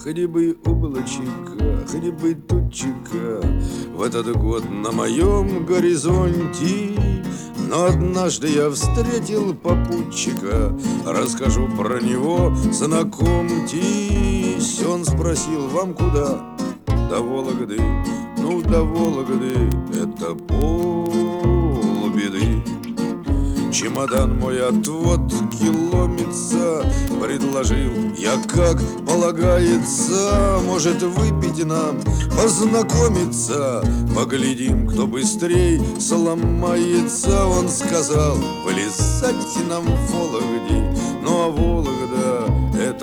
хоть бы облачка, хоть бы тучика в этот год на моем горизонте. Но однажды я встретил попутчика, расскажу про него, знакомьтесь. Он спросил: вам куда? До Вологды. Ну, до Вологды это полбеды. Чемодан мой отвод киломится, предложил я, как полагается. Может, выпить нам, познакомиться, поглядим, кто быстрей сломается. Он сказал: вылезайте нам в Вологде. Ну, а Вологда это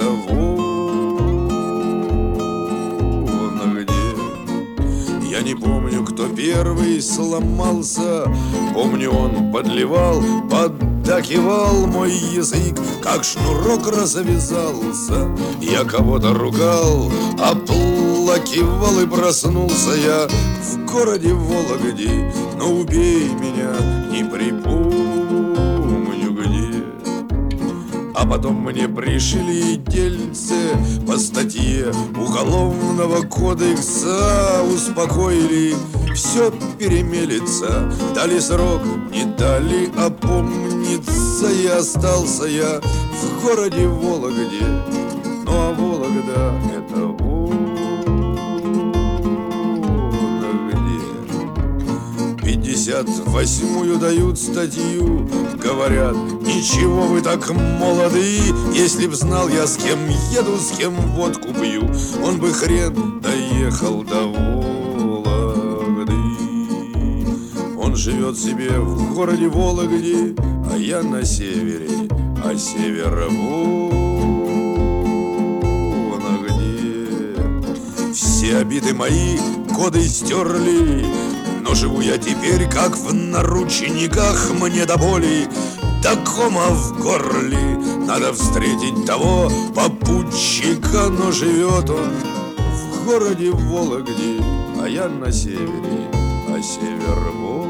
Я не помню, кто первый сломался. Помню, он подливал, поддакивал. Мой язык, как шнурок, развязался. Я кого-то ругал, оплакивал, и проснулся я в городе Вологде. Но убей меня, не припомню где. А потом мне пришли дельце по статье Уголовного кодекса. Успокоили, все перемелется. Дали срок, не дали опомниться. И остался я в городе Вологде. Ну, а Вологда это Вологде. 58-ю дают статью, говорят: ничего вы так молоды. Если б знал я, с кем еду, с кем водку пью, он бы хрен доехал до Вологды. Он живет себе в городе Вологде, а я на севере, а север Вологде. Все обиды мои годы стерли, но живу я теперь, как в наручниках. Мне до боли, до кома в горле надо встретить того попутчика. Но живет он в городе Вологде, а я на севере, а север Вологде.